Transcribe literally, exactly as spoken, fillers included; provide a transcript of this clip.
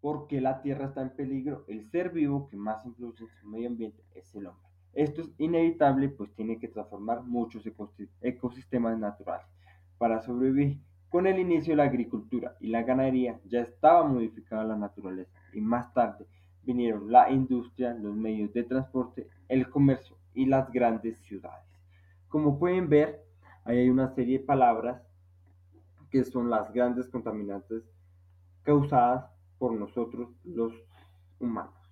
porque la Tierra está en peligro. El ser vivo que más influye en su medio ambiente es el hombre. Esto es inevitable, pues tiene que transformar muchos ecosistemas naturales para sobrevivir. Con el inicio de la agricultura y la ganadería ya estaba modificada la naturaleza y más tarde vinieron la industria, los medios de transporte, el comercio y las grandes ciudades. Como pueden ver, ahí hay una serie de palabras que son las grandes contaminantes causadas por nosotros los humanos.